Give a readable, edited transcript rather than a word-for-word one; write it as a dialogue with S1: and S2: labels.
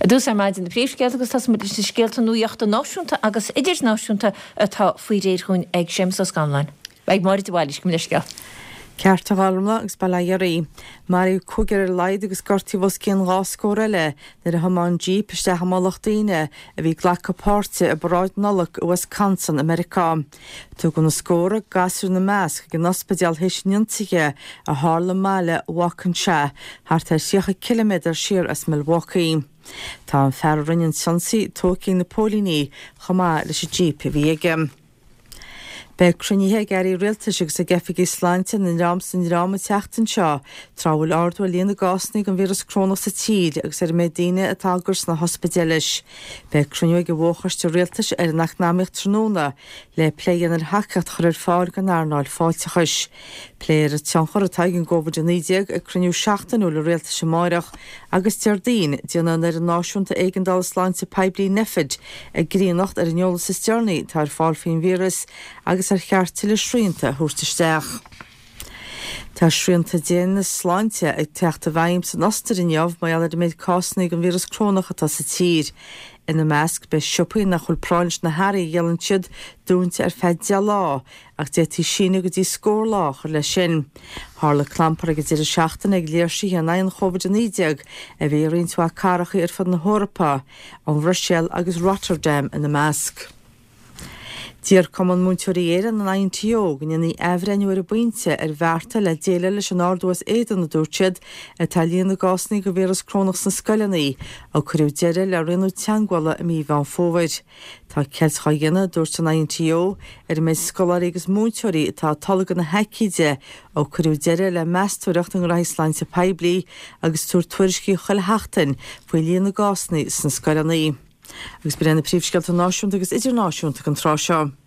S1: A dús ar maidin na príomhscéalta agus tas mu is scéalta nuíochta náisiúnta agus idir náisiúnta atá faoi réirún ag Seamus Ó Scannlainn. Ag máir de bhailis go muisce.
S2: Ceart a bhálmla agus bailairí, mar i cúgur leid agus gortí bhos cían ráscóra le nar a hamán Jeep iste hamálacht daine a bhí ghlacha páirte a bráid nolach u Wisconsin, America. Tú go na scóra gasú na measc go nospedial héis niantige a hála máile Waukensha, thart ar 6 km siar as Milwaukee. Tá an fear rinnean sonsaí tócín na pólíní chomá leis a Jeep a bhí aige. Be cruníthe geirí rialtas agus a gefig Íslandte na rámsan ráma teachtain seo, trábhfuil ardhfuil líana gásnaigh an víras crónach sa tíd agus ar mé daine atá gurs na hospidéalis. Be cruniú go bhóchaiste rialtas ar nach námíocht tróna le pléan ar hacat chur ar fáil gan airnáil fáilteachis. Pléir a teanchar atá an góbhad an 9 a cruniú 16ú le rialtas sem máireach agus teardín díana ar an náisiúnta Éigindal Sláinte Peblií Nefid a gríonacht ar an neolalas sa stearnaí tá ar fáil faoin víras agus ar cheart le srianta thuirtaisteach. Tá srianta déana Sláinte ag teachta bhaim san ostar in neamh mai eile méid cásnaigh an víras crónach atá sa tír. Ina measc be siúpaí nach chuil práins na Harry ghealann siad dúnta ar feidea lá ach détí sína go dtí scór láchar le sin. Tharla clampar agus idir seachtainna ag léirsí an 9 chomhad an 9 a bhí riontu caracha ar fad na Hórapá an Brussels agus Rotterdam ina measc. Dír cuman múntúirí éan an INTO gan í ehrenúir a buinte ar bhearta le déile leis an ardúas éan na dúirtead a talíon na gásnaí go bhéras crónach san scoileanaí a chuirú deire le rinú teanghála a mí bhean fóhaid. Tá ceiltcha dhéine dúirt an INTO ar méid scoláir agus múntúirí atá talagan na heicíide ó chuirú deire le meastúireacht an Sláinte Peblií agus túr tuairiscí chuil heachtain faoi líon na gásnaí san scoileanaí. Agus brenn na príomhscéalta náisiúnta agus idirnáisiúnta an trá seo.